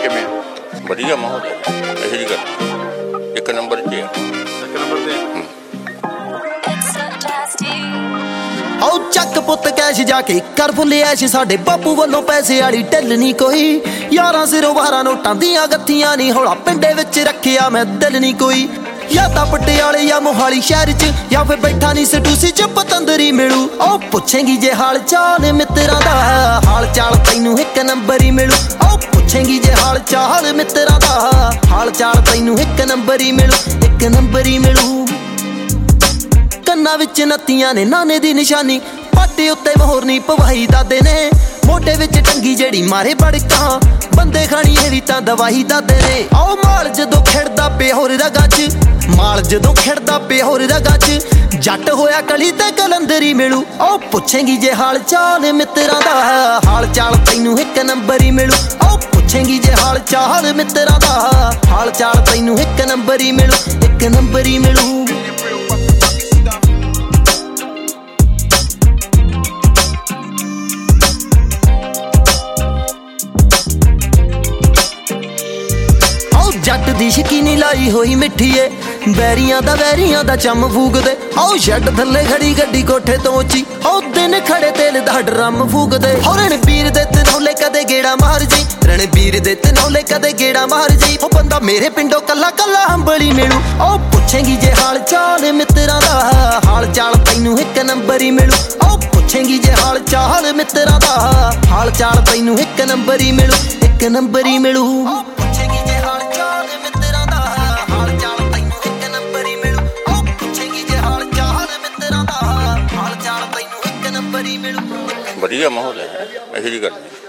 ਕਿਵੇਂ ਵਧੀਆ ਮਾਹੌਲ ਹੈ, ਇਹੋ ਜਿਹੀ ਗੱਲ ਇੱਕ ਨੰਬਰ 'ਚ ਹੈ। ਇੱਕ ਨੰਬਰ ਤੇ ਆਓ ਚੱਕ ਪੁੱਤ ਕੈਸ਼ ਜਾ ਕੇ ਕਰ ਫੁੱਲ ਐਸ਼, ਸਾਡੇ ਬਾਪੂ ਵੱਲੋਂ ਪੈਸੇ ਵਾਲੀ ਢਿੱਲ ਨਹੀਂ ਕੋਈ। ਯਾਰਾਂ ਸਿਰੋਂ 12 ਨੋਟਾਂ ਦੀਆਂ ਗੱਥੀਆਂ ਨਹੀਂ, ਹੌਲਾ ਪਿੰਡੇ ਵਿੱਚ ਰੱਖਿਆ ਮੈਂ ਦਿਲ ਨਹੀਂ ਕੋਈ। ਜਾਂ ਤਾਂ ਪਟਿਆਲੇ ਜਾਂ ਮੋਹਾਲੀ ਸ਼ਹਿਰ 'ਚ, ਜਾਂ ਫਿਰ ਬੈਠਾ ਨਹੀਂ ਸਟੂਸੀ 'ਚ ਪਤੰਦਰੀ ਮਿਲੂ। ਉਹ ਪੁੱਛੇਂਗੀ ਜੇ ਹਾਲ ਚਾਲ ਮਿੱਤਰਾਂ ਦਾ, ਹਾਲ ਚਾਲ ਤੈਨੂੰ ਇੱਕ ਨੰਬਰ ਹੀ ਮਿਲੂ। ਉਹ ਪੁੱਛੇਂਗੀ ਜੇ ਹਾਲ ਚਾਲ ਮਿੱਤਰਾਂ ਦਾ, ਹਾਲ ਚਾਲ ਤੈਨੂੰ ਇੱਕ ਨੰਬਰ ਹੀ ਮਿਲੂ, ਇੱਕ ਨੰਬਰ ਹੀ ਮਿਲੂ। ਕੰਨਾਂ ਵਿੱਚ ਨੱਤੀਆਂ ਨੇ ਨਾਨੇ ਦੀ ਨਿਸ਼ਾਨੀ, ਪਾਟੇ ਉੱਤੇ ਮੋਹਰਨੀ ਪਵਾਈ ਦਾਦੇ ਨੇ। ਮੋਢੇ ਵਿੱਚ ਟੰਗੀ ਜਿਹੜੀ ਮਾਰੇ ਬੜਕਾਂ, ਬੰਦੇ ਖਾਣੀ ਇਹ ਵੀ ਤਾਂ ਦਵਾਈ ਦਾਦੇ ਨੇ। ਆਓ ਮਾਲ ਜਦੋਂ ਖਿੜਦਾ ਪਿਆ ਹੋਰ ਰਗਾਂ 'ਚ, ਮਾਲ ਜਦੋਂ ਖਿੜਦਾ ਪਿਆ ਹੋਰ ਰਗਾਂ 'ਚ, ਜੱਟ ਹੋਇਆ ਕਲੀ ਤੇ ਕਲੰਦਰੀ ਮਿਲੂ। ਉਹ ਪੁੱਛੇਂਗੀ ਜੇ ਹਾਲ ਚਾਲ ਮਿੱਤਰਾਂ ਦਾ, ਹਾਲ ਚਾਲ ਤੈਨੂੰ ਇੱਕ ਨੰਬਰ ਹੀ ਮਿਲੂ। ਉਹ ਪੁੱਛੇਂਗੀ ਜੇ ਹਾਲ ਚਾਲ ਮਿੱਤਰਾਂ ਦਾ, ਹਾਲ ਚਾਲ ਤੈਨੂੰ ਇੱਕ ਨੰਬਰ ਹੀ ਮਿਲੂ, ਇੱਕ ਨੰਬਰ ਹੀ ਮਿਲੂ। ਜੱਟ ਦੀ ਸ਼ਕੀਨੀ ਲਾਈ ਹੋਈ ਮਿੱਠੀ ਏ, ਬੈਰੀਆਂ ਦਾ ਵੈਰੀਆਂ ਦਾ ਚੰਮ ਫੂਕਦੇ। ਆਓ ਸ਼ੈੱਡ ਥੱਲੇ ਖੜੀ ਗੱਡੀ ਕੋਠੇ ਤੋਂ ਉੱਚੀ, ਉਹ ਦਿਨ ਖੜੇ ਤੇਲ ਦਾ ਡਰਮ ਫੂਕਦੇ। ਹੋ ਰਣਬੀਰ ਦੇ ਤਨੌਲੇ ਕਦੇ ਗੇੜਾ ਮਾਰ ਜੀ, ਰਣਬੀਰ ਦੇ ਤਨੌਲੇ ਕਦੇ ਗੇੜਾ ਮਾਰ ਜੀ। ਉਹ ਬੰਦਾ ਮੇਰੇ ਪਿੰਡੋਂ ਕੱਲਾ ਕੱਲਾ ਹੰਬਲੀ ਮਿਲੂ। ਉਹ ਪੁੱਛੇਂਗੀ ਜੇ ਹਾਲ ਚਾਲ ਮਿੱਤਰਾਂ ਦਾ, ਹਾਲ ਚਾਲ ਤੈਨੂੰ ਇੱਕ ਨੰਬਰ ਹੀ ਮਿਲੂ। ਉਹ ਪੁੱਛੇਂਗੀ ਜੇ ਹਾਲ ਚਾਲ ਮਿੱਤਰਾਂ ਦਾ, ਹਾਲ ਚਾਲ ਤੈਨੂੰ ਇੱਕ ਨੰਬਰ ਹੀ ਮਿਲੂ, ਇੱਕ ਨੰਬਰ ਹੀ ਮਿਲੂ। ਪੁੱਛੇਂਗੀ ਜੇ ਹਾਲ ਚਾਲ ਮਿੱਤਰਾਂ ਦਾ, ਹਾਲ ਚਾਲ ਤੈਨੂੰ ਇੱਕ ਨੰਬਰ ਹੀ ਮਿਲੂ। ਉਹ ਪੁੱਛੇਂਗੀ ਜੇ ਹਾਲ ਚਾਲ ਮਿੱਤਰਾਂ ਦਾ, ਹਾਲ ਚਾਲ ਤੈਨੂੰ ਇੱਕ ਨੰਬਰ ਹੀ ਮਿਲੂ। ਵਧੀਆ ਮਾਹੌਲ ਹੈ, ਇਹੋ ਜਿਹੀ ਗੱਲ ਨਹੀਂ।